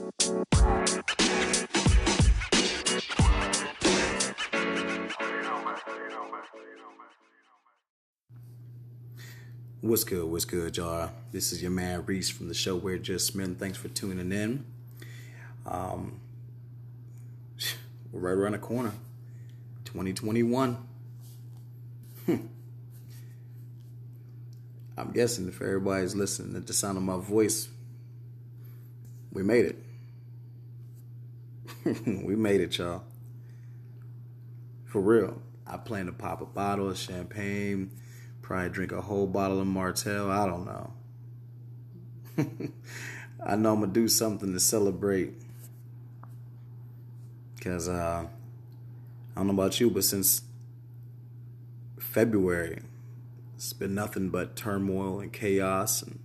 What's good, y'all? This is your man Reese from the show We're Just Men. Thanks for tuning in. Um, we're right around the corner, 2021. I'm guessing if everybody's listening at the sound of my voice, we made it. We made it, y'all. For real. I plan to pop a bottle of champagne, probably drink a whole bottle of Martell. I don't know. I know I'm going to do something to celebrate. Because I don't know about you, but since February, it's been nothing but turmoil and chaos. And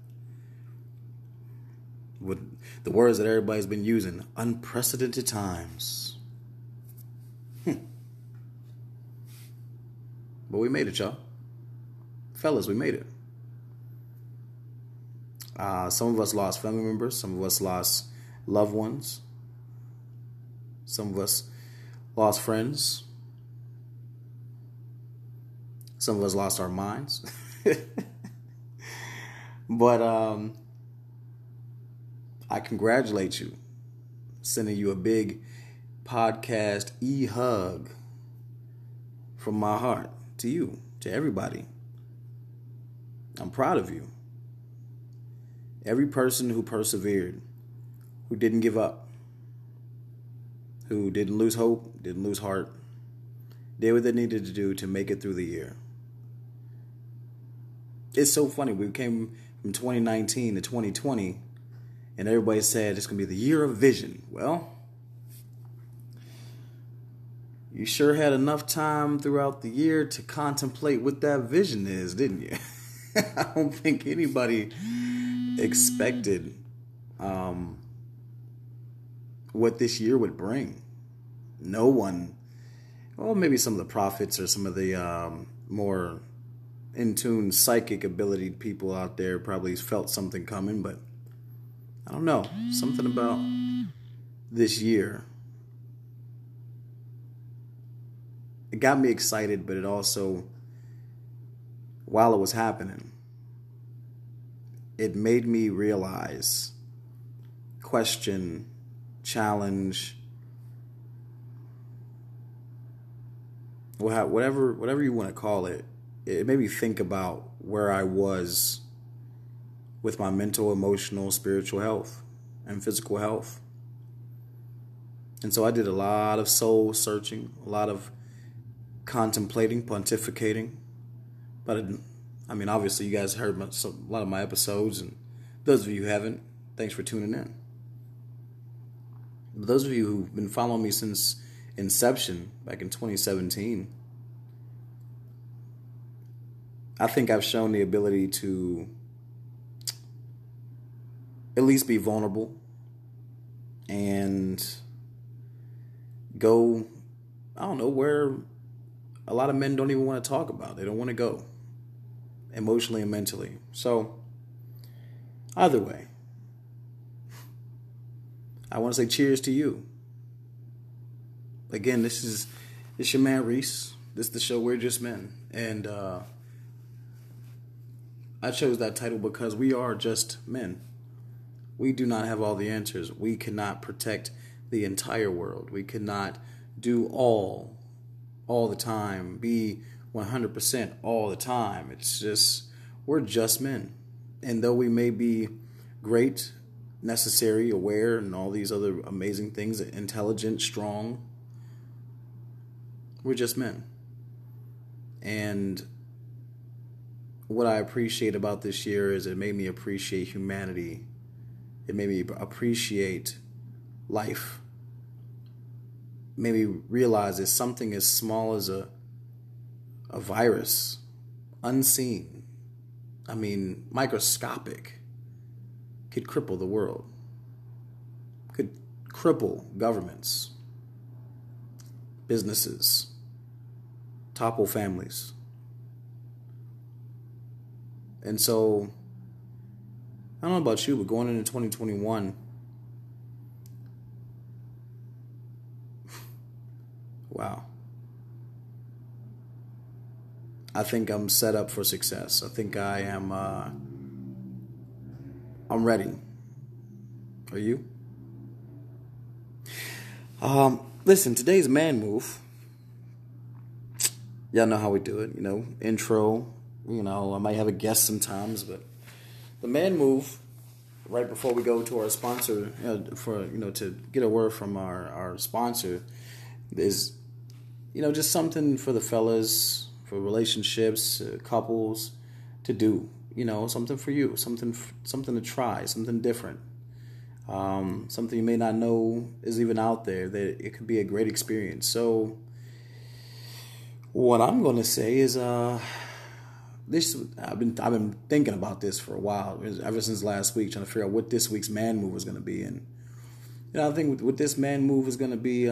with the words that everybody's been using, unprecedented times. But we made it, y'all. Fellas, we made it. Some of us lost family members. Some of us lost loved ones. Some of us lost friends. Some of us lost our minds. But I congratulate you. Sending you a big podcast e-hug from my heart to you, to everybody. I'm proud of you. Every person who persevered, who didn't give up, who didn't lose hope, didn't lose heart, did what they needed to do to make it through the year. It's so funny. We came from 2019 to 2020, and everybody said it's going to be the year of vision. Well, you sure had enough time throughout the year to contemplate what that vision is, didn't you? I don't think anybody expected what this year would bring. No one, well, maybe some of the prophets or some of the more in-tune psychic ability people out there probably felt something coming, but I don't know. Something about this year, it got me excited, but it also, while it was happening, it made me realize, question, challenge, whatever you want to call it. It made me think about where I was with my mental, emotional, spiritual health and physical health. And so I did a lot of soul searching, a lot of contemplating, pontificating. But I mean, obviously you guys heard a lot of my episodes, and those of you who haven't, thanks for tuning in. But those of you who've been following me since inception, back in 2017, I think I've shown the ability to at least be vulnerable and go, I don't know, where a lot of men don't even want to talk about. They don't want to go emotionally and mentally. So either way, I want to say cheers to you. Again, it's your man Reese. This is the show We're Just Men. And I chose that title because we are just men. We do not have all the answers. We cannot protect the entire world. We cannot do all the time, be 100% all the time. It's just, we're just men. And though we may be great, necessary, aware, and all these other amazing things, intelligent, strong, we're just men. And what I appreciate about this year is it made me appreciate humanity. It made me appreciate life. It made me realize that something as small as a virus, unseen, I mean, microscopic, could cripple the world, could cripple governments, businesses, topple families. And so, I don't know about you, but going into 2021, Wow. I think I'm set up for success. I think I am. I'm ready. Are you? Listen, today's man move. Y'all know how we do it. Intro. I might have a guest sometimes, but the man move. Right before we go to our sponsor, to get a word from our sponsor, is just something for the fellas, for relationships, couples, to do. Something for you, something to try, something different, something you may not know is even out there. That it could be a great experience. So, what I'm going to say is, I've been thinking about this for a while, ever since last week, trying to figure out what this week's man move was going to be. And I think what this man move is going to be,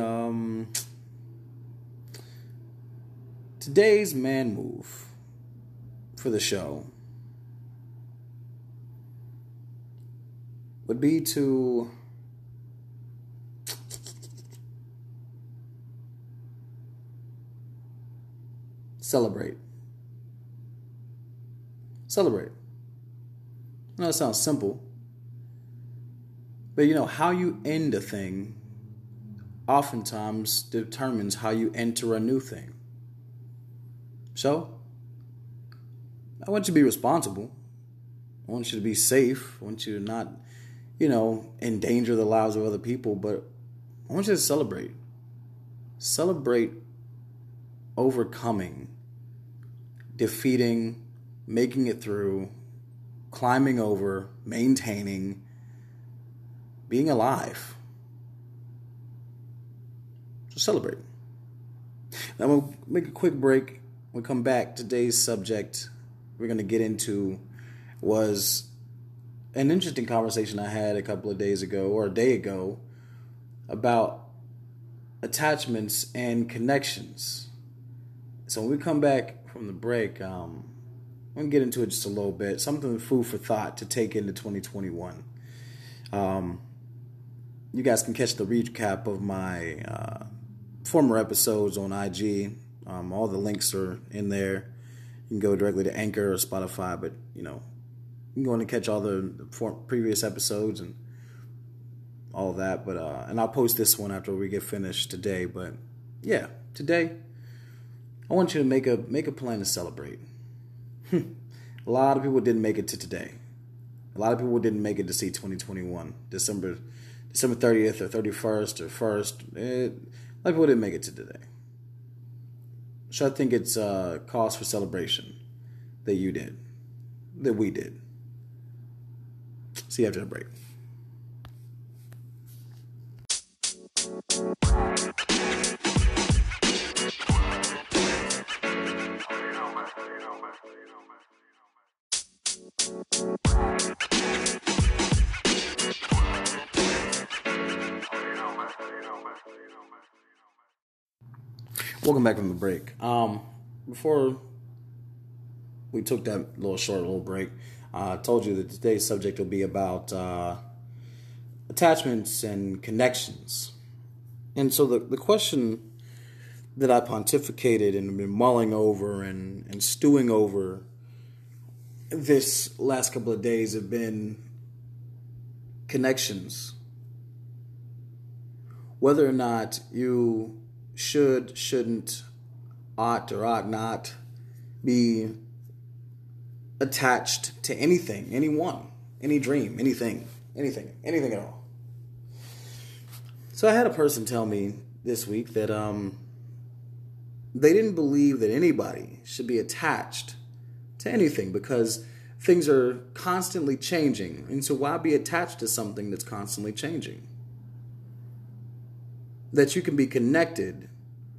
today's man move for the show would be to celebrate. Celebrate. I know it sounds simple, but how you end a thing oftentimes determines how you enter a new thing. So, I want you to be responsible. I want you to be safe. I want you to not, endanger the lives of other people, but I want you to celebrate. Celebrate overcoming, defeating, making it through, climbing over, maintaining, being alive. So celebrate. Now we'll make a quick break. We'll come back. Today's subject we're going to get into was an interesting conversation I had a couple of days ago, or a day ago, about attachments and connections. So when we come back from the break, I'm going to get into it just a little bit. Something food for thought to take into 2021. You guys can catch the recap of my former episodes on IG. All the links are in there. You can go directly to Anchor or Spotify, but, you can go in and catch all the previous episodes and all of that. But and I'll post this one after we get finished today. But, yeah, today I want you to make a plan to celebrate. A lot of people didn't make it to today. A lot of people didn't make it to see 2021, December 30th or 31st or 1st. A lot of people didn't make it to today. So I think it's cause for celebration that you did, that we did. See you after the break. Welcome back from the break. Before we took that little break, I told you that today's subject will be about attachments and connections. And so the question that I pontificated and been mulling over and stewing over this last couple of days have been connections. Whether or not you should, shouldn't, ought, or ought not be attached to anything, anyone, any dream, anything at all. So I had a person tell me this week that they didn't believe that anybody should be attached to anything because things are constantly changing. And so why be attached to something that's constantly changing? That you can be connected,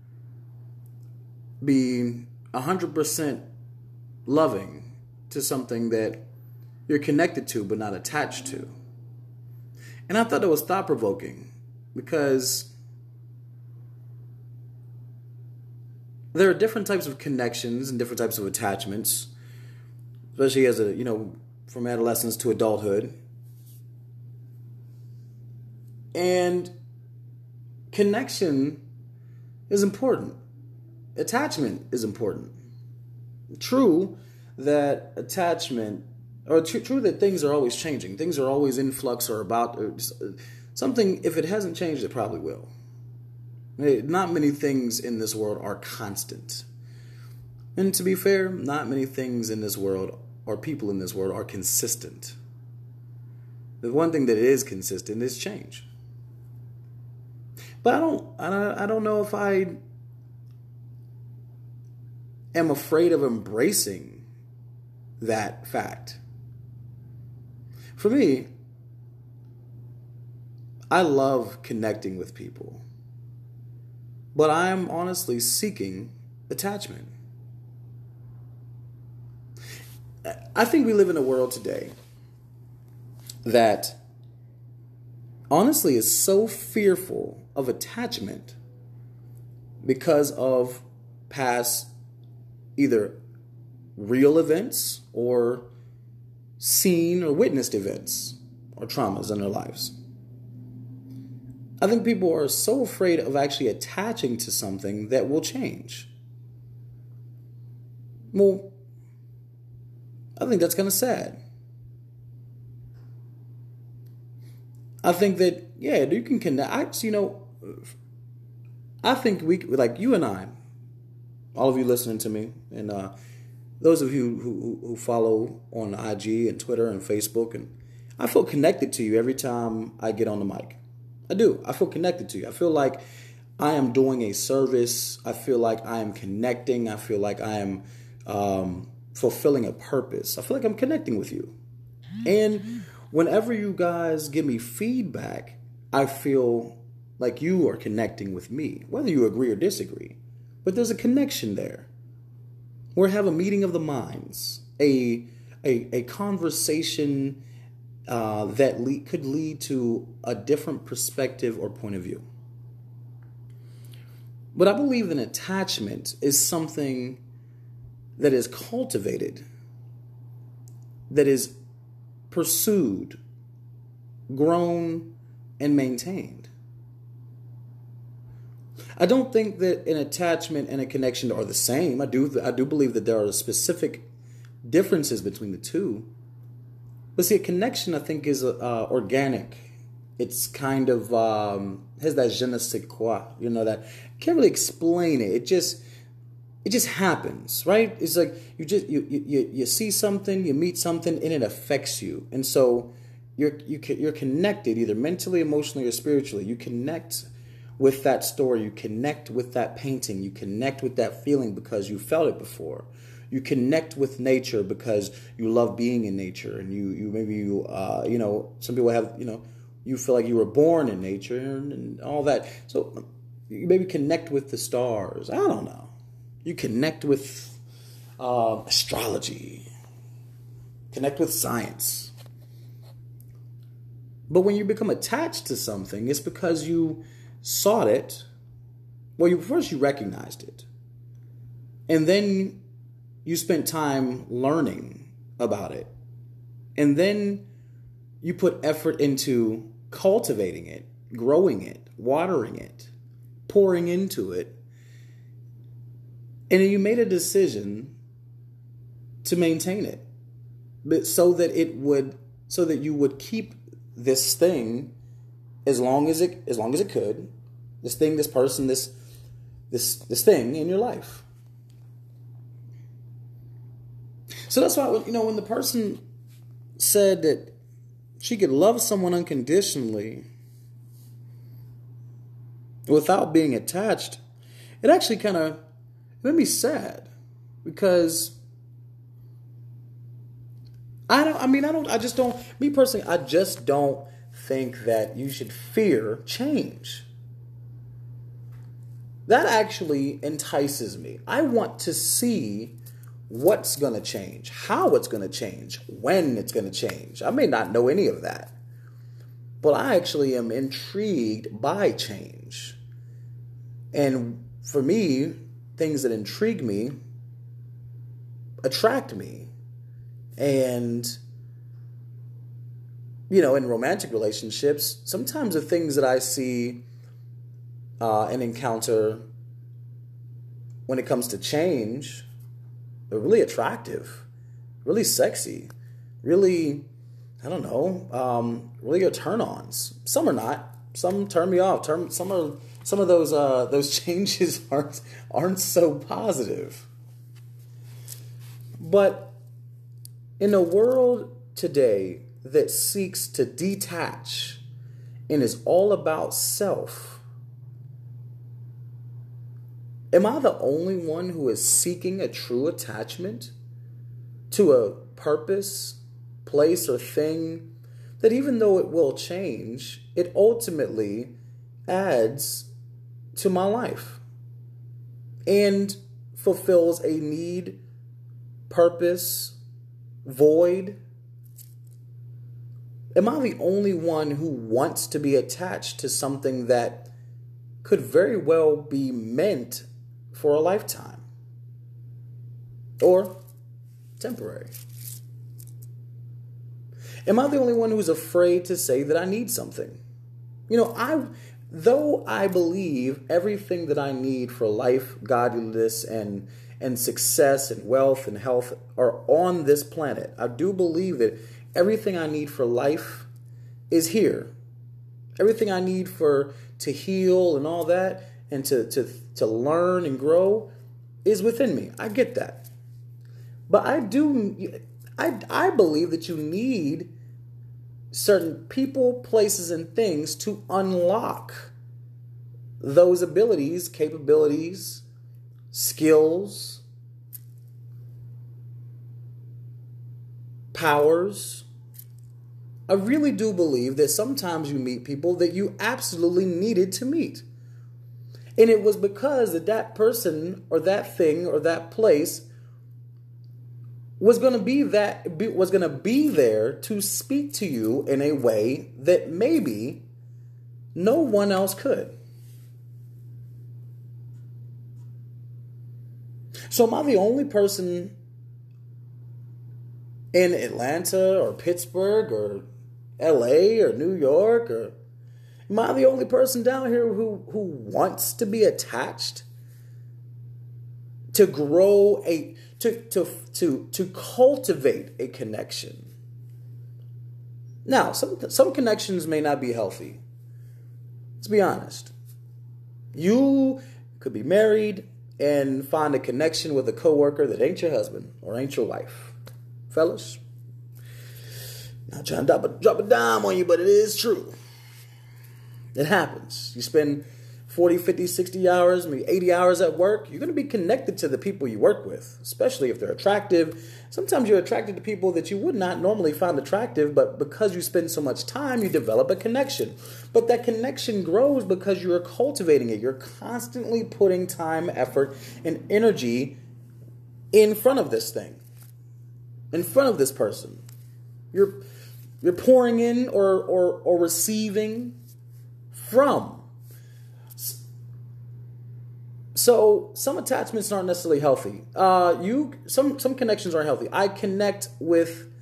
be 100% loving to something that you're connected to but not attached to. And I thought it was thought-provoking because there are different types of connections and different types of attachments, especially as from adolescence to adulthood. And connection is important. Attachment is important. True that attachment, or true that things are always changing. Things are always in flux or about something. If it hasn't changed, it probably will. Not many things in this world are constant. And to be fair, not many things in this world or people in this world are consistent. The one thing that is consistent is change. But I don't know if I am afraid of embracing that fact. For me, I love connecting with people, but I am honestly seeking attachment. I think we live in a world today that honestly is so fearful of attachment because of past either real events or seen or witnessed events or traumas in their lives. I think people are so afraid of actually attaching to something that will change. Well, I think that's kind of sad. I think that, yeah, you can connect. I think we, like you and I, all of you listening to me, and those of you who follow on IG and Twitter and Facebook, and I feel connected to you every time I get on the mic. I do. I feel connected to you. I feel like I am doing a service. I feel like I am connecting. I feel like I am fulfilling a purpose. I feel like I'm connecting with you. And whenever you guys give me feedback, I feel like you are connecting with me, whether you agree or disagree. But there's a connection there. We have a meeting of the minds, a conversation that could lead to a different perspective or point of view. But I believe that attachment is something that is cultivated, that is pursued, grown, and maintained. I don't think that an attachment and a connection are the same. I do believe that there are specific differences between the two. But see, a connection, I think, is organic. It's kind of has that je ne sais quoi, that can't really explain it. It just happens, right? It's like you see something, you meet something, and it affects you, and so you're connected either mentally, emotionally, or spiritually. You connect with that story, you connect with that painting, you connect with that feeling because you felt it before. You connect with nature because you love being in nature, and you some people have you feel like you were born in nature and all that. So you maybe connect with the stars. I don't know. You connect with astrology, connect with science. But when you become attached to something, it's because you sought it. Well, first you recognized it. And then you spent time learning about it. And then you put effort into cultivating it, growing it, watering it, pouring into it. And then you made a decision to maintain it, but so that you would keep this thing as long as it could, this thing, this person, this thing in your life. So that's why when the person said that she could love someone unconditionally without being attached, it actually kind of made me sad, because I just don't think that you should fear change. That actually entices me. I want to see what's going to change, how it's going to change, when it's going to change. I may not know any of that, but I actually am intrigued by change. And for me, things that intrigue me attract me. And, in romantic relationships, sometimes the things that I see and encounter when it comes to change, they're really attractive, really sexy, really, I don't know, really are turn-ons. Some are not. Some turn me off. Some of those changes aren't so positive. But in a world today that seeks to detach and is all about self, am I the only one who is seeking a true attachment to a purpose, place, or thing that, even though it will change, it ultimately adds to my life and fulfills a need, purpose, void? Am I the only one who wants to be attached to something that could very well be meant for a lifetime or temporary? Am I the only one who's afraid to say that I need something? Though I believe everything that I need for life, godliness, and success and wealth and health are on this planet, I do believe that everything I need for life is here. Everything I need to heal and all that, and to learn and grow, is within me. I get that. But I believe that you need certain people, places, and things to unlock those abilities, capabilities, skills, powers. I really do believe that sometimes you meet people that you absolutely needed to meet. And it was because that person or that thing or that place was going to be there to speak to you in a way that maybe no one else could. So am I the only person in Atlanta or Pittsburgh or LA or New York, or am I the only person down here who wants to be attached, to grow to cultivate a connection? Now, some connections may not be healthy. Let's be honest. You could be married and find a connection with a coworker that ain't your husband or ain't your wife. Fellas, not trying to drop a dime on you, but it is true. It happens. You spend 40, 50, 60 hours, maybe 80 hours at work. You're going to be connected to the people you work with, especially if they're attractive. Sometimes you're attracted to people that you would not normally find attractive, but because you spend so much time, you develop a connection. But that connection grows because you're cultivating it. You're constantly putting time, effort, and energy in front of this thing, in front of this person. You're pouring in or receiving from. So some attachments aren't necessarily healthy. Some connections aren't healthy. I connect with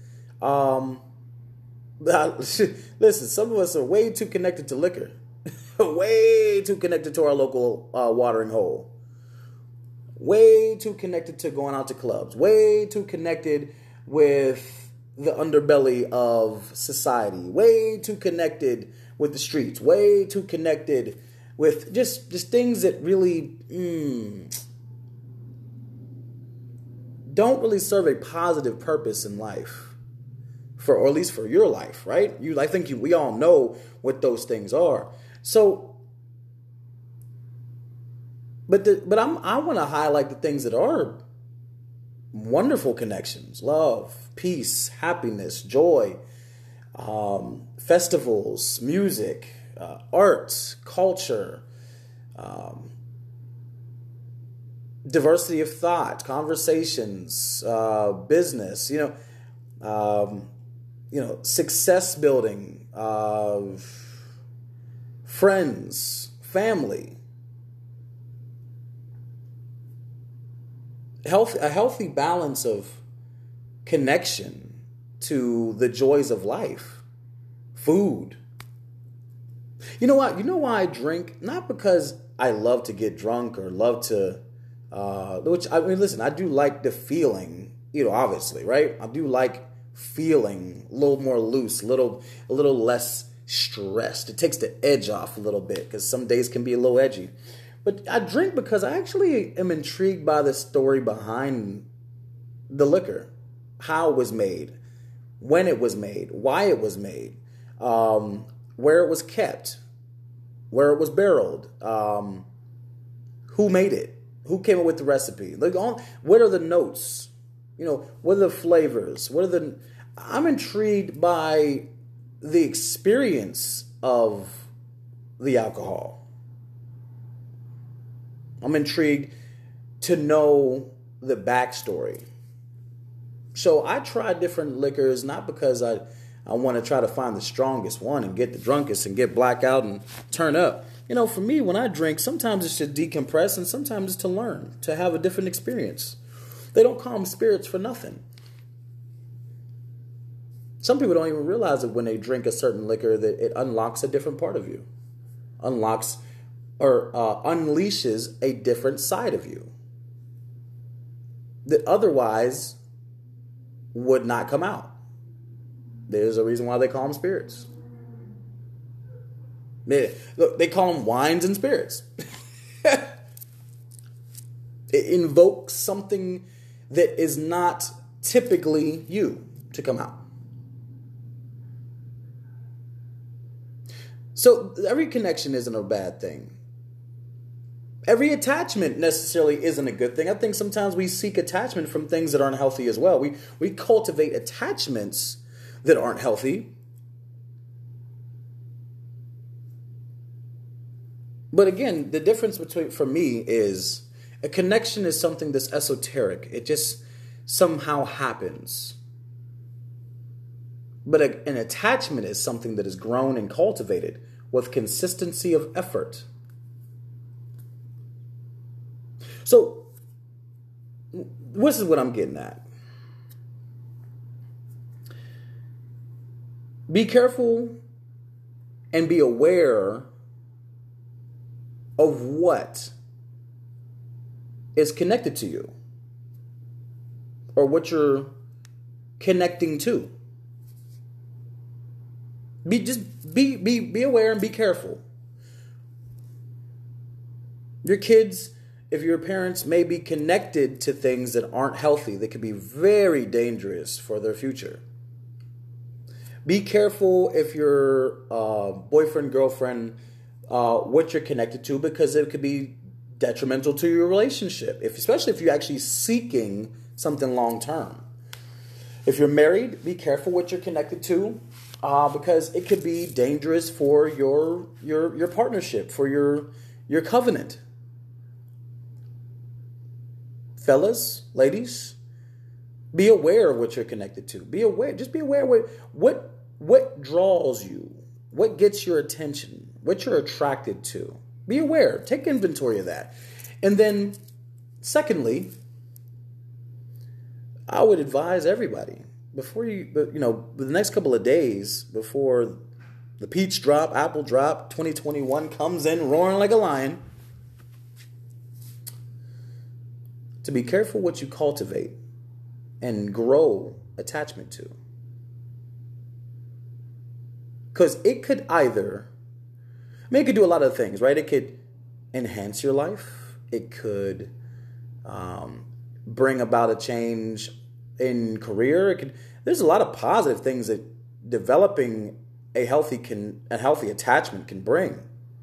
listen, some of us are way too connected to liquor. Way too connected to our local watering hole. Way too connected to going out to clubs. Way too connected with the underbelly of society. Way too connected with the streets. Way too connected with just things that really don't really serve a positive purpose in life, or at least for your life, right? I think we all know what those things are. So, but I want to highlight the things that are wonderful connections: love, peace, happiness, joy, festivals, music, art, culture, diversity of thought, conversations, business, success building, friends, family, a healthy balance of connection to the joys of life, food. You know what? You know why I drink? Not because I love to get drunk or love to Which, I mean, listen, I do like the feeling, obviously, right? I do like feeling a little more loose, a little less stressed. It takes the edge off a little bit because some days can be a little edgy. But I drink because I actually am intrigued by the story behind the liquor, how it was made, when it was made, why it was made, where it was kept, where it was barreled, who made it, who came up with the recipe. What are the notes? What are the flavors? I'm intrigued by the experience of the alcohol. I'm intrigued to know the backstory. So I try different liquors, not because I want to try to find the strongest one and get the drunkest and get blackout and turn up. For me, when I drink, sometimes it's to decompress and sometimes it's to learn, to have a different experience. They don't call them spirits for nothing. Some people don't even realize that when they drink a certain liquor that it unlocks a different part of you. Unlocks or unleashes a different side of you that otherwise would not come out. There's a reason why they call them spirits. They call them wines and spirits. It invokes something that is not typically you to come out. So every connection isn't a bad thing. Every attachment necessarily isn't a good thing. I think sometimes we seek attachment from things that aren't healthy as well. We cultivate attachments that aren't healthy. But again, the difference for me is a connection is something that's esoteric. It just somehow happens. But an attachment is something that is grown and cultivated with consistency of effort. So, this is what I'm getting at. Be careful and be aware of what is connected to you or what you're connecting to. Be aware and be careful. Your kids, if your parents, may be connected to things that aren't healthy, that could be very dangerous for their future. Be careful if your boyfriend, girlfriend, what you're connected to, because it could be detrimental to your relationship, especially if you're actually seeking something long term. If you're married, be careful what you're connected to, because it could be dangerous for your partnership, for your covenant. Fellas, ladies, be aware of what you're connected to. Be aware. Just be aware what draws you, what gets your attention, what you're attracted to. Be aware. Take inventory of that. And then, secondly, I would advise everybody before the next couple of days before the peach drop, apple drop, 2021 comes in roaring like a lion, to be careful what you cultivate and grow attachment to. Because it could it could do a lot of things, right? It could enhance your life. It could bring about a change in career. There's a lot of positive things that developing a healthy attachment can bring.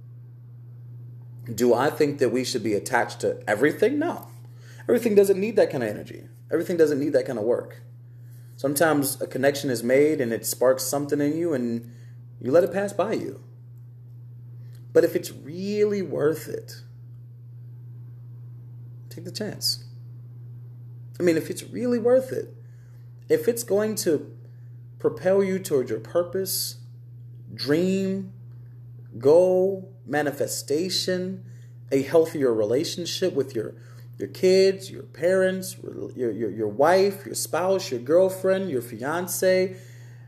Do I think that we should be attached to everything? No. Everything doesn't need that kind of energy. Everything doesn't need that kind of work. Sometimes a connection is made and it sparks something in you and you let it pass by you. But if it's really worth it, take the chance. I mean, if it's really worth it, if it's going to propel you towards your purpose, dream, goal, manifestation, a healthier relationship with your kids, your parents, your wife, your spouse, your girlfriend, your fiance,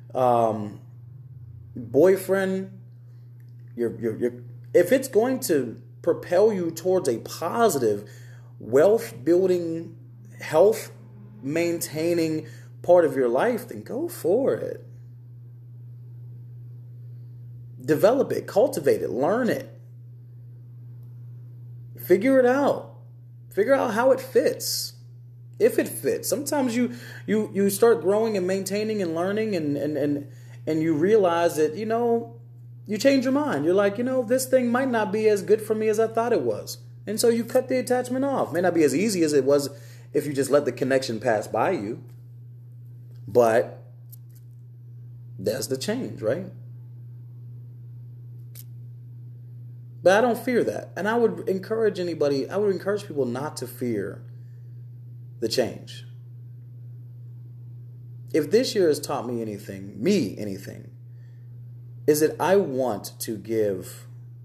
boyfriend, if it's going to propel you towards a positive, wealth building, health maintaining part of your life, then go for it. Develop it, cultivate it, learn it. Figure it out. Figure out how it fits. If it fits. Sometimes you start growing and maintaining and learning and you realize that, you change your mind. You're like, this thing might not be as good for me as I thought it was. And so you cut the attachment off. May not be as easy as it was if you just let the connection pass by you. But that's the change, right? But I don't fear that. And I would encourage people not to fear the change. If this year has taught me anything, is that I want to give.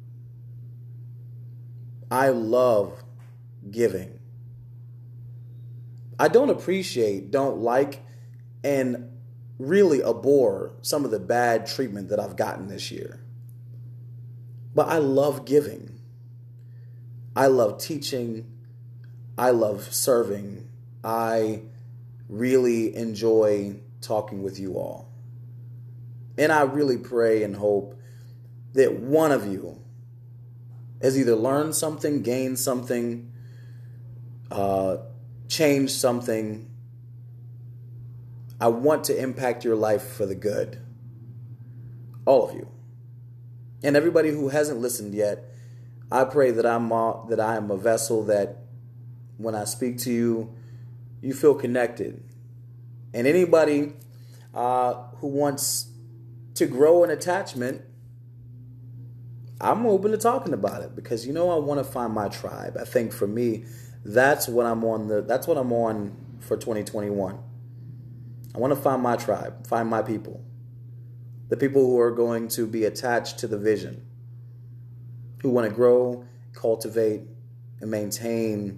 I love giving. I don't appreciate, don't like, and really abhor some of the bad treatment that I've gotten this year. But I love giving. I love teaching. I love serving. I really enjoy talking with you all. And I really pray and hope that one of you has either learned something, gained something, changed something. I want to impact your life for the good. All of you. And everybody who hasn't listened yet, I pray that I am a vessel that when I speak to you, you feel connected. And anybody who wants to grow an attachment, I'm open to talking about it because I want to find my tribe. I think for me, that's what I'm on for 2021. I want to find my tribe, find my people. The people who are going to be attached to the vision, who want to grow, cultivate, and maintain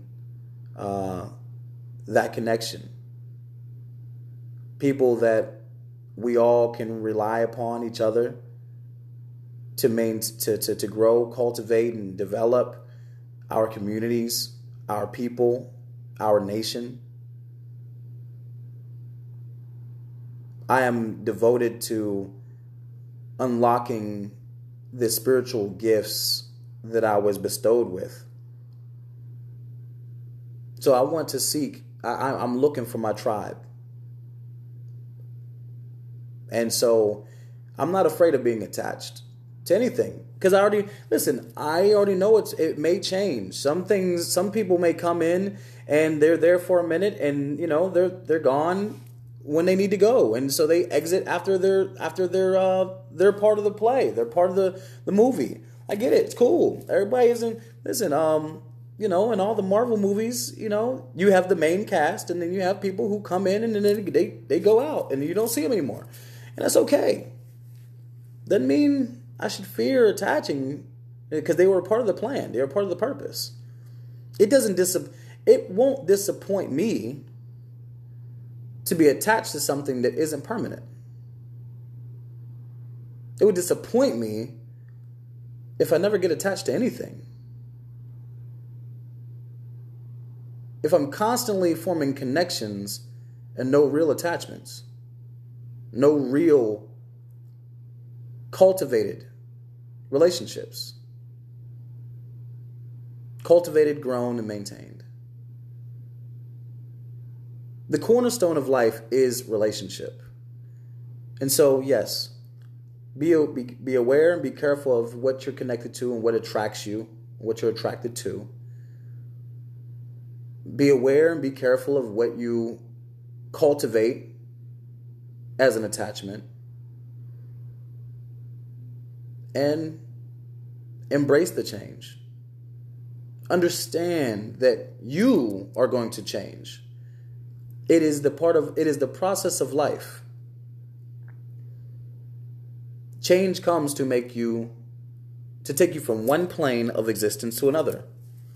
that connection. People that we all can rely upon each other to grow, cultivate, and develop our communities, our people, our nation. I am devoted to unlocking the spiritual gifts that I was bestowed with. So I want to seek, I'm looking for my tribe. And so I'm not afraid of being attached to anything. Because I already know it may change. Some people may come in and they're there for a minute and, they're gone when they need to go. And so they exit after they're part of the play. They're part of the movie. I get it. It's cool. Everybody isn't, listen, in all the Marvel movies, you have the main cast and then you have people who come in and then they go out and you don't see them anymore. And that's okay. Doesn't mean I should fear attaching because they were a part of the plan. They were part of the purpose. It won't disappoint me to be attached to something that isn't permanent. It would disappoint me if I never get attached to anything. If I'm constantly forming connections and no real attachments, no real cultivated relationships, cultivated, grown, and maintained. The cornerstone of life is relationship. And so, yes, be aware and be careful of what you're connected to and what attracts you, what you're attracted to. Be aware and be careful of what you cultivate as an attachment. And embrace the change. Understand that you are going to change. It is the process of life. Change comes to take you from one plane of existence to another.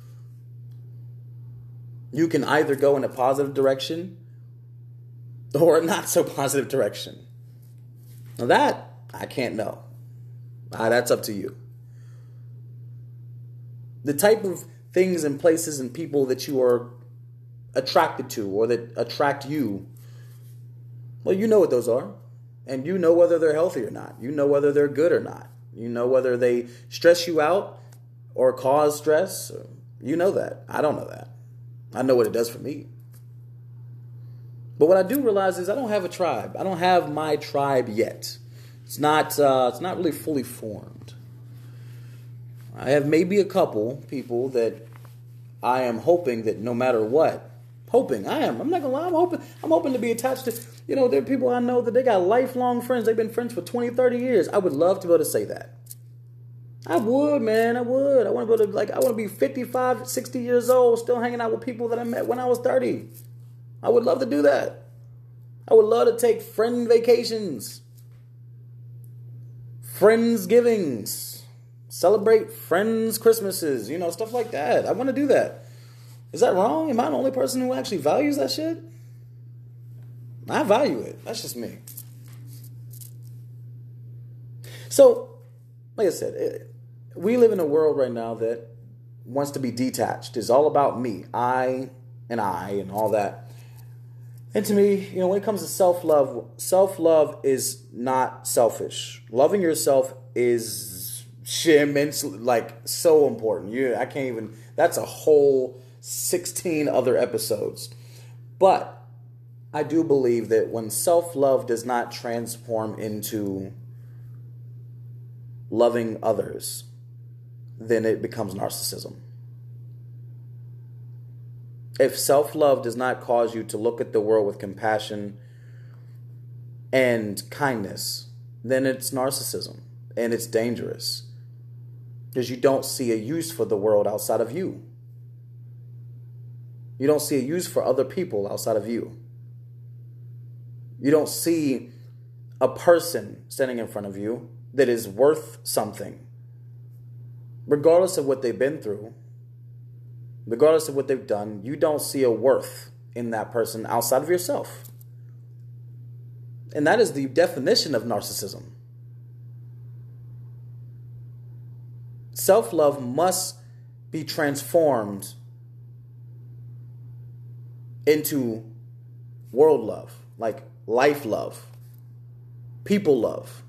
You can either go in a positive direction or a not so positive direction. Now that I can't know. That's up to you. The type of things and places and people that you are attracted to or that attract you, well, you know what those are. And you know whether they're healthy or not. You know whether they're good or not. You know whether they stress you out or cause stress. You know that. I don't know that. I know what it does for me. But what I do realize is I don't have a tribe. I don't have my tribe yet. It's not really fully formed. I have maybe a couple people that I am hoping that no matter what, I'm not gonna lie, I'm hoping to be attached to, there are people I know that they got lifelong friends. They've been friends for 20, 30 years. I would love to be able to say that. I would, man. I would. I want to be able to, I want to be 55, 60 years old, still hanging out with people that I met when I was 30. I would love to do that. I would love to take friend vacations, Friendsgivings, celebrate friends' Christmases, stuff like that. I want to do that. Is that wrong? Am I the only person who actually values that shit? I value it. That's just me. So, like I said, we live in a world right now that wants to be detached. It's all about me, I and all that. And to me, when it comes to self-love is not selfish. Loving yourself is immensely, so important. I can't even, that's a whole 16 other episodes. But I do believe that when self-love does not transform into loving others, then it becomes narcissism. If self-love does not cause you to look at the world with compassion and kindness, then it's narcissism, and it's dangerous because you don't see a use for the world outside of you. You don't see a use for other people outside of you. You don't see a person standing in front of you that is worth something, regardless of what they've been through, regardless of what they've done. You don't see a worth in that person outside of yourself. And that is the definition of narcissism. Self-love must be transformed into world love, like life love, people love.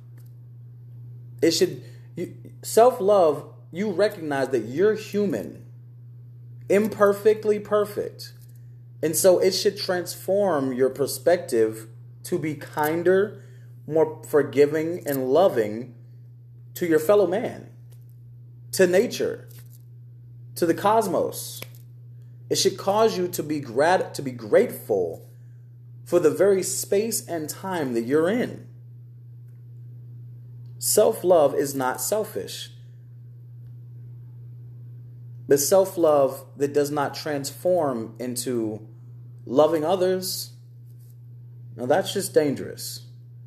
Self-love, you recognize that you're human, imperfectly perfect. And so it should transform your perspective to be kinder, more forgiving and loving to your fellow man, to nature, to the cosmos. It should cause you to be grateful for the very space and time that you're in. Self-love is not selfish. But self-love that does not transform into loving others, now that's just dangerous.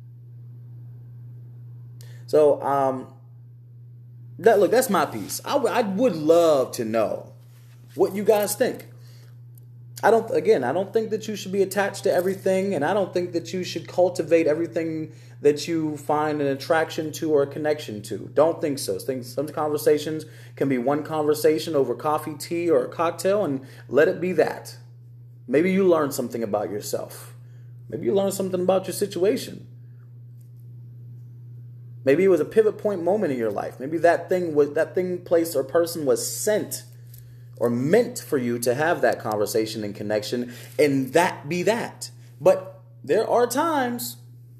So, that's my piece. I would love to know what you guys think. I don't think that you should be attached to everything, and I don't think that you should cultivate everything that you find an attraction to or a connection to. Don't think so. Some conversations can be one conversation over coffee, tea, or a cocktail, and let it be that. Maybe you learn something about yourself. Maybe you learn something about your situation. Maybe it was a pivot point moment in your life. Maybe that thing, place, or person was sent or meant for you to have that conversation and connection, and that be that. But there are times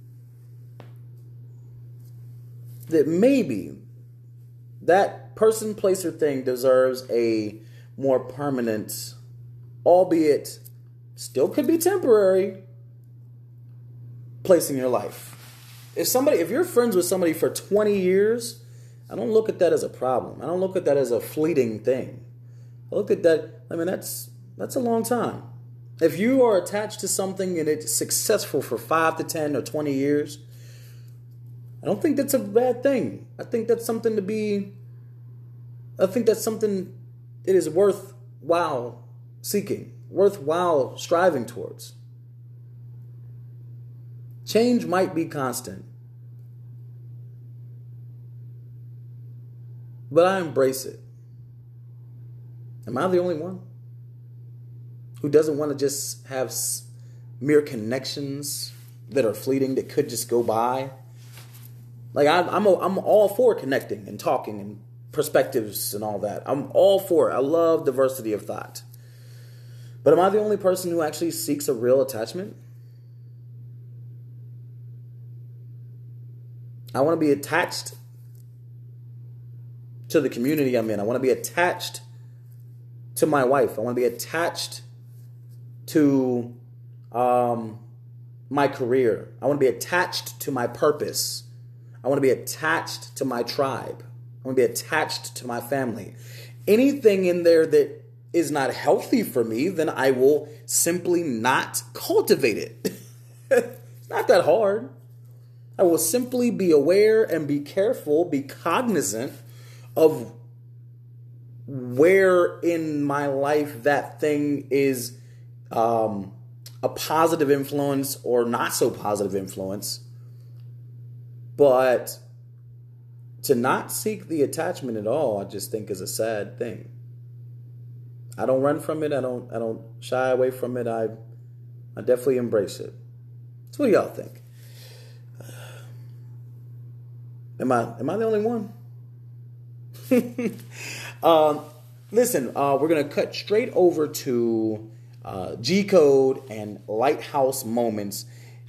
that maybe that person, place, or thing deserves a more permanent, albeit still could be temporary, place in your life. If you're friends with somebody for 20 years, I don't look at that as a problem. I don't look at that as a fleeting thing. I look at that, that's a long time. If you are attached to something and it's successful for 5 to 10 or 20 years, I don't think that's a bad thing. I think that's something that is worthwhile seeking, worthwhile striving towards. Change might be constant, but I embrace it. Am I the only one who doesn't want to just have mere connections that are fleeting, that could just go by? Like I'm all for connecting and talking and perspectives and all that. I'm all for it. I love diversity of thought. But am I the only person who actually seeks a real attachment? I want to be attached to the community I'm in. I want to be attached to my wife. I want to be attached to my career. I want to be attached to my purpose. I want to be attached to my tribe. I want to be attached to my family. Anything in there that is not healthy for me, then I will simply not cultivate it. It's not that hard. I will simply be aware and be careful, be cognizant of where in my life that thing is a positive influence or not so positive influence. But to not seek the attachment at all, I just think is a sad thing. I don't run from it. I don't shy away from it. I definitely embrace it. So what do y'all think? Am I the only one? Listen, we're gonna cut straight over to G Code and Lighthouse Moments.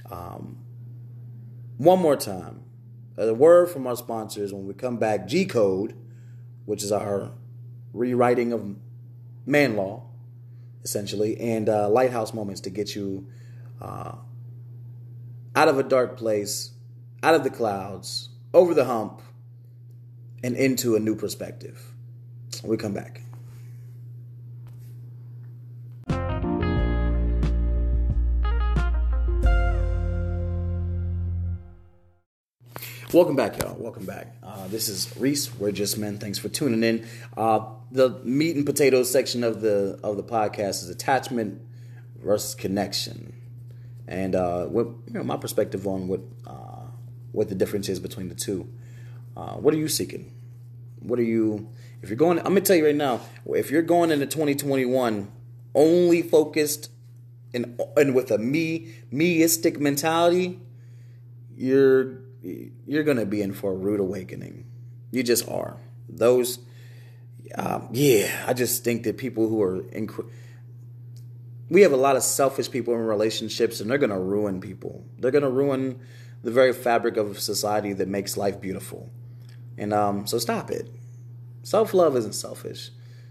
One more time. A word from our sponsors. When we come back, G Code, which is our rewriting of man law, essentially, and Lighthouse Moments to get you out of a dark place, out of the clouds, over the hump, and into a new perspective. We come back. Welcome back, y'all. Welcome back. This is Reese. We're Just Men. Thanks for tuning in. The meat and potatoes section of the podcast is attachment versus connection, and my perspective on what the difference is between the two. What are you seeking? What are you? If you're going, I'm gonna tell you right now. If you're going into 2021 only focused and with a meistic mentality, you're gonna be in for a rude awakening. You just are. Those, I just think that people who are we have a lot of selfish people in relationships, and they're gonna ruin people. They're gonna ruin the very fabric of society that makes life beautiful. And so stop it. Self-love isn't selfish.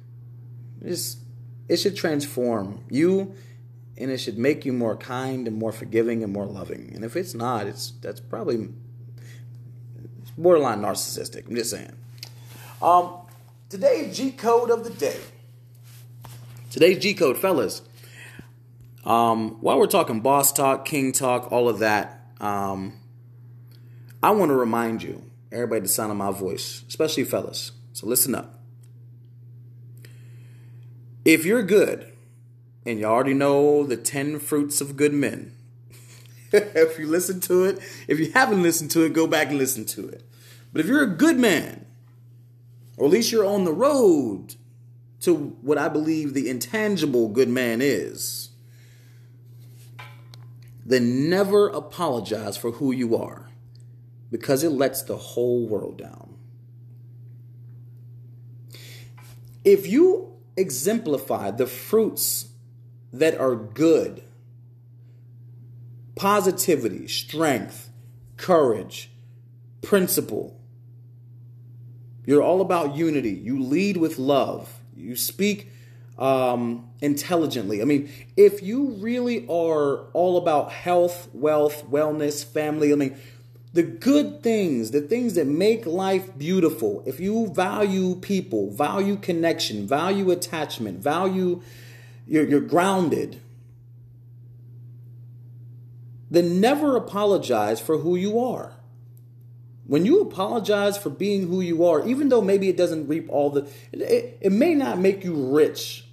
It should transform you, and it should make you more kind and more forgiving and more loving. And if it's not, that's probably borderline narcissistic. I'm just saying. Today's G code of the day. Today's G code, fellas. While we're talking boss talk, king talk, all of that, I want to remind you, everybody, the sound of my voice, especially fellas. So listen up. If you're good, and you already know the 10 fruits of good men, if you listen to it, if you haven't listened to it, go back and listen to it. But if you're a good man, or at least you're on the road to what I believe the intangible good man is, then never apologize for who you are, because it lets the whole world down. If you exemplify the fruits that are good, positivity, strength, courage, principle, you're all about unity, you lead with love, you speak intelligently. I mean, if you really are all about health, wealth, wellness, family, I mean, the good things, the things that make life beautiful, if you value people, value connection, value attachment, value, you're grounded, then never apologize for who you are. When you apologize for being who you are, even though maybe it doesn't reap all the, it may not make you rich,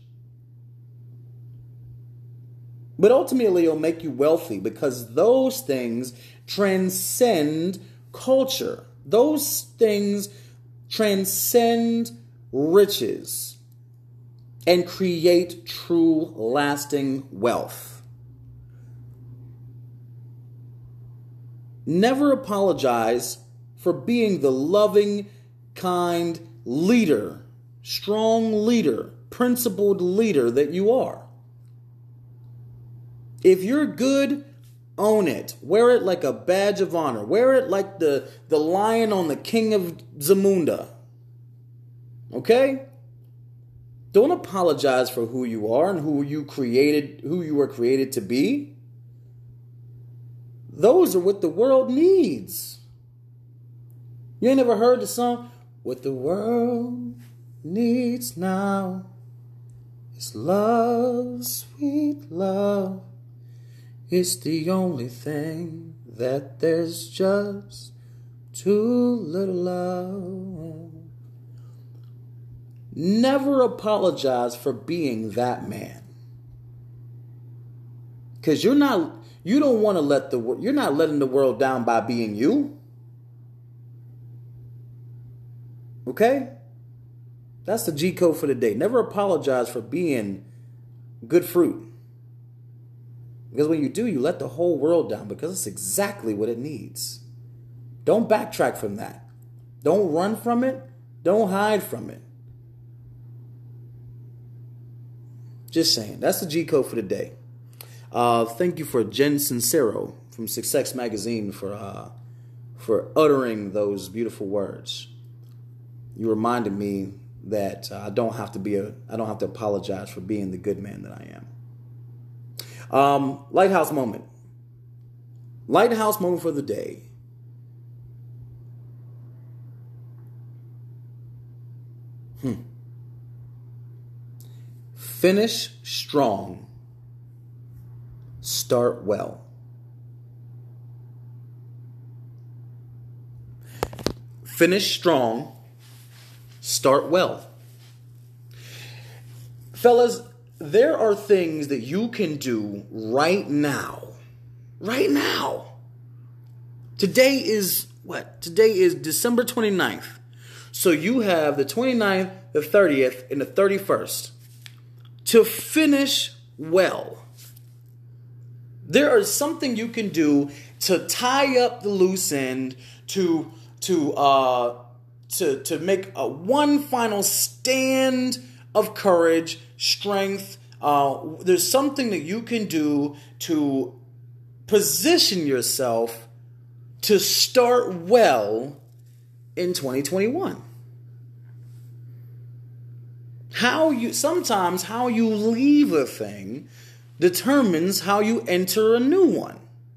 but ultimately it'll make you wealthy, because those things transcend culture. Those things transcend riches. and create true lasting wealth. Never apologize for being the loving, kind leader, strong leader, principled leader that you are. If you're good, own it. Wear it like a badge of honor. Wear it like the lion on the king of Zamunda. Okay? Don't apologize for who you are and who you were created to be. Those are what the world needs. You ain't never heard the song, "What the world needs now is love, sweet love. It's the only thing that there's just too little love." Never apologize for being that man. Because you're not letting the world down by being you. Okay? That's the G code for the day. Never apologize for being good fruit. Because when you do, you let the whole world down, because it's exactly what it needs. Don't backtrack from that. Don't run from it. Don't hide from it. Just saying. That's the G code for the day. Thank you for Jen Sincero from Success Magazine for uttering those beautiful words. You reminded me that I don't have to apologize for being the good man that I am. Lighthouse moment. Lighthouse moment for the day. Finish strong. Start well. Finish strong. Start well. Fellas, there are things that you can do right now. Right now. Today is what? Today is December 29th. So you have the 29th, the 30th, and the 31st to finish well. There is something you can do to tie up the loose end, to make one final stand of courage, strength. There's something that you can do to position yourself to start well in 2021. Sometimes how you leave a thing determines how you enter a new one.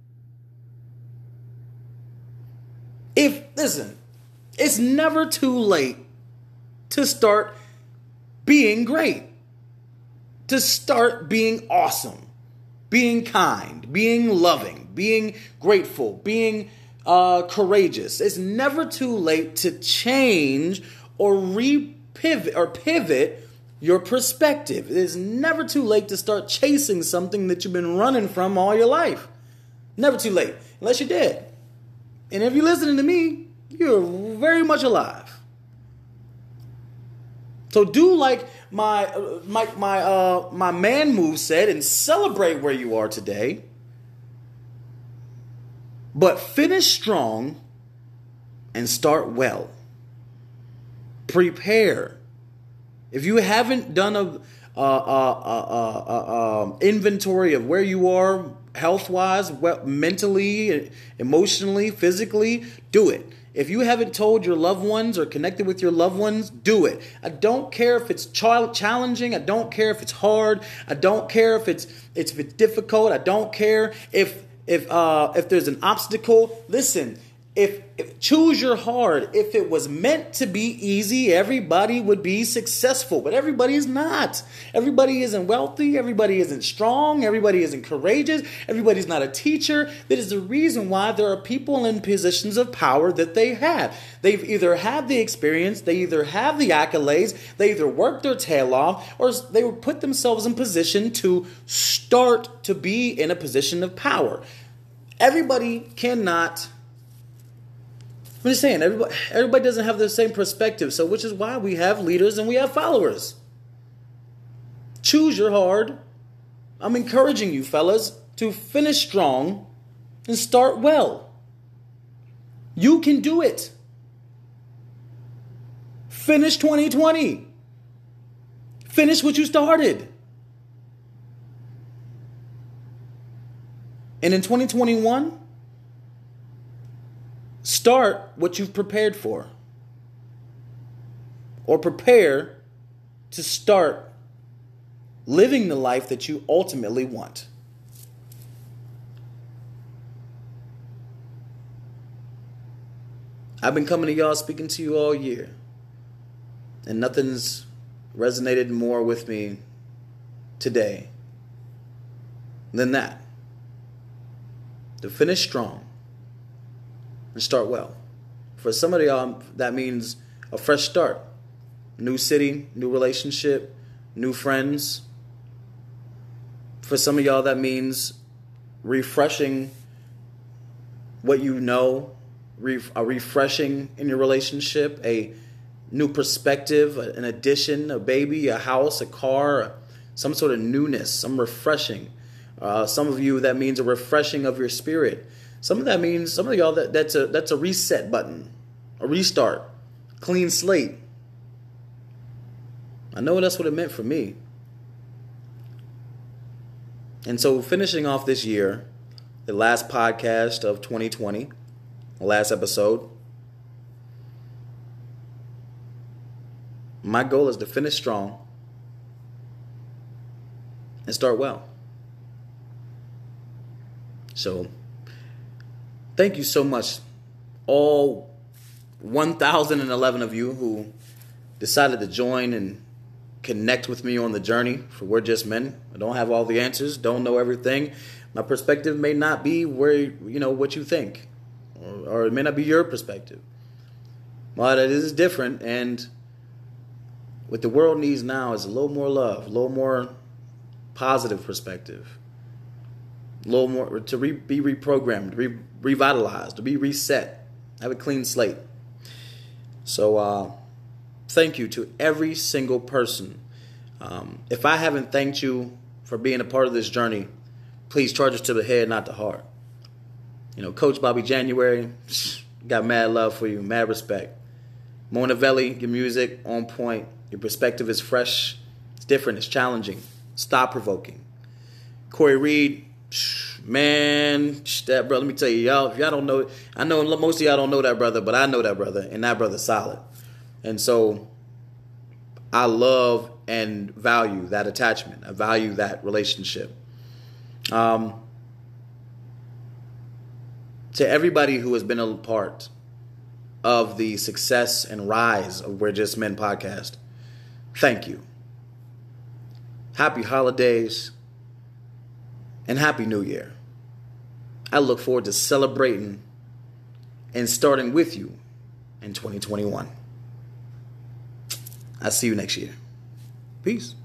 It's never too late to start being great, to start being awesome, being kind, being loving, being grateful, being courageous. It's never too late to change or pivot your perspective. It is never too late to start chasing something that you've been running from all your life. Never too late, unless you're dead. And if you're listening to me, you're very much alive. So do like my man move said and celebrate where you are today. But finish strong and start well. Prepare. If you haven't done a inventory of where you are health-wise, mentally, emotionally, physically, do it. If you haven't told your loved ones or connected with your loved ones, do it. I don't care if it's challenging. I don't care if it's hard. I don't care if it's difficult. I don't care if there's an obstacle. Listen. If choose your hard. If it was meant to be easy, everybody would be successful. But everybody is not. Everybody isn't wealthy. Everybody isn't strong. Everybody isn't courageous. Everybody's not a teacher. That is the reason why there are people in positions of power that they have. They've either had the experience, they either have the accolades, they either worked their tail off, or they would put themselves in position to start to be in a position of power. Everybody cannot... I'm just saying, everybody doesn't have the same perspective, so which is why we have leaders and we have followers. choose your hard. I'm encouraging you, fellas, to finish strong and start well. You can do it. Finish 2020. Finish what you started. And in 2021, start what you've prepared for. Or prepare to start living the life that you ultimately want. I've been coming to y'all, speaking to you all year. And nothing's resonated more with me today than that. To finish strong and start well. For some of y'all, that means a fresh start. New city, new relationship, new friends. For some of y'all, that means refreshing what you know, a refreshing in your relationship, a new perspective, an addition, a baby, a house, a car, some sort of newness, some refreshing. Some of you, that means a refreshing of your spirit. Some of y'all, that's a reset button, a restart, clean slate. I know that's what it meant for me. And so finishing off this year, the last podcast of 2020, the last episode, my goal is to finish strong and start well. So, thank you so much, all 1,011 of you who decided to join and connect with me on the journey for We're Just Men. I don't have all the answers, don't know everything. My perspective may not be where, what you think, or it may not be your perspective. But it is different, and what the world needs now is a little more love, a little more positive perspective, a little more to be reprogrammed, to be revitalized, to be reset, have a clean slate. So thank you to every single person. If I haven't thanked you for being a part of this journey, please charge us to the head, not the heart. Coach Bobby January, got mad love for you, mad respect. Mona Velli, your music on point. Your perspective is fresh. It's different. It's challenging. It's thought-provoking. Corey Reed, man, that brother, let me tell you, y'all, if y'all don't know, I know most of y'all don't know that brother, but I know that brother, and that brother's solid. And so I love and value that attachment. I value that relationship. To everybody who has been a part of the success and rise of We're Just Men podcast, thank you. Happy holidays and Happy New Year. I look forward to celebrating and starting with you in 2021. I'll see you next year. Peace.